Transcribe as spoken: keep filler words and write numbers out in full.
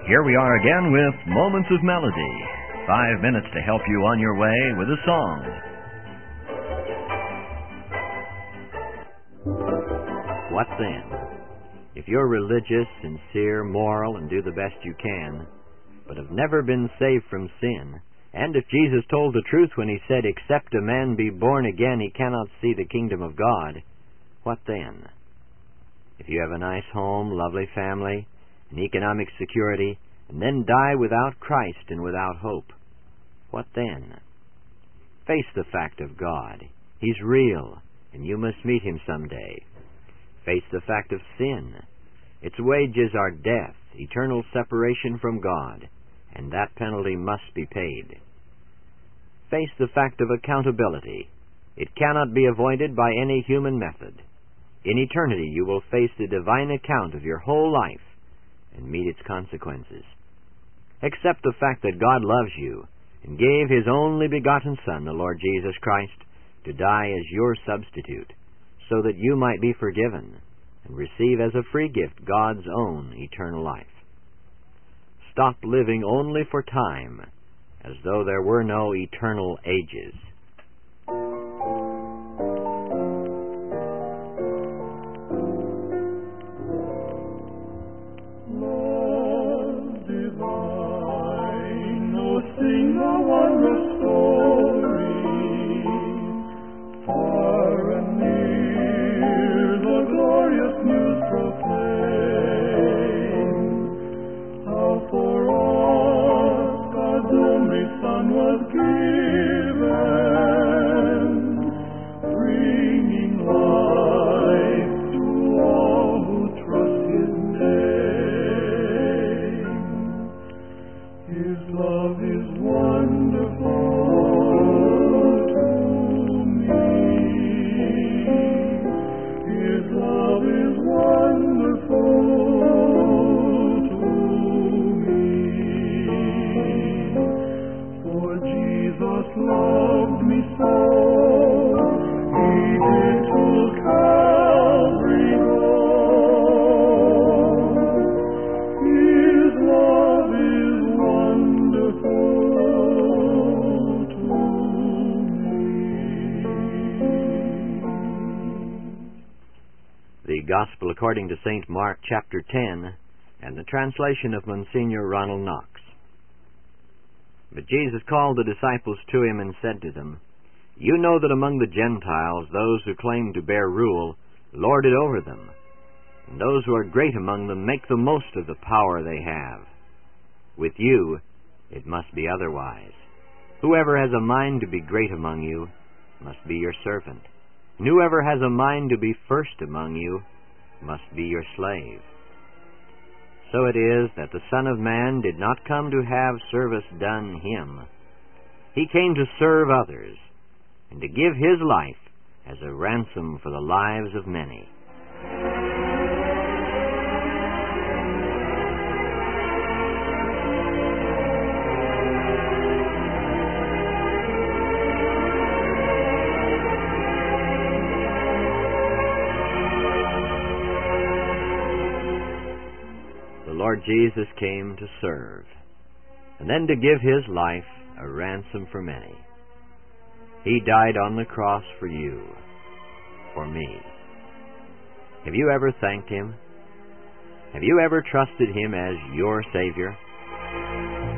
Here we are again with Moments of Melody. Five minutes to help you on your way with a song. What then? If you're religious, sincere, moral, and do the best you can, but have never been saved from sin, and if Jesus told the truth when he said, "Except a man be born again, he cannot see the kingdom of God," what then? If you have a nice home, lovely family, and economic security, and then die without Christ and without hope, what then? Face the fact of God. He's real, and you must meet him someday. Face the fact of sin. Its wages are death, eternal separation from God, and that penalty must be paid. Face the fact of accountability. It cannot be avoided by any human method. In eternity you will face the divine account of your whole life and meet its consequences. Accept the fact that God loves you and gave his only begotten Son, the Lord Jesus Christ, to die as your substitute, so that you might be forgiven and receive as a free gift God's own eternal life. Stop living only for time, as though there were no eternal ages. Love divine, oh, sing the wondrous story. Far and near the glorious news proclaim, how for us God's only Son was given, bringing life to all who trust his name. His love is wonderful to me. His love is wonderful to me. For Jesus loved me so, he did to Calvary go. His love is wonderful to me. The Gospel according to Saint Mark, chapter ten, and the translation of Monsignor Ronald Knox. But Jesus called the disciples to him and said to them, "You know that among the Gentiles those who claim to bear rule lord it over them, and those who are great among them make the most of the power they have. With you it must be otherwise. Whoever has a mind to be great among you must be your servant, and whoever has a mind to be first among you must be your slave. So it is that the Son of Man did not come to have service done him. He came to serve others, and to give his life as a ransom for the lives of many." The Lord Jesus came to serve, and then to give his life a ransom for many. He died on the cross for you, for me. Have you ever thanked him? Have you ever trusted him as your Savior?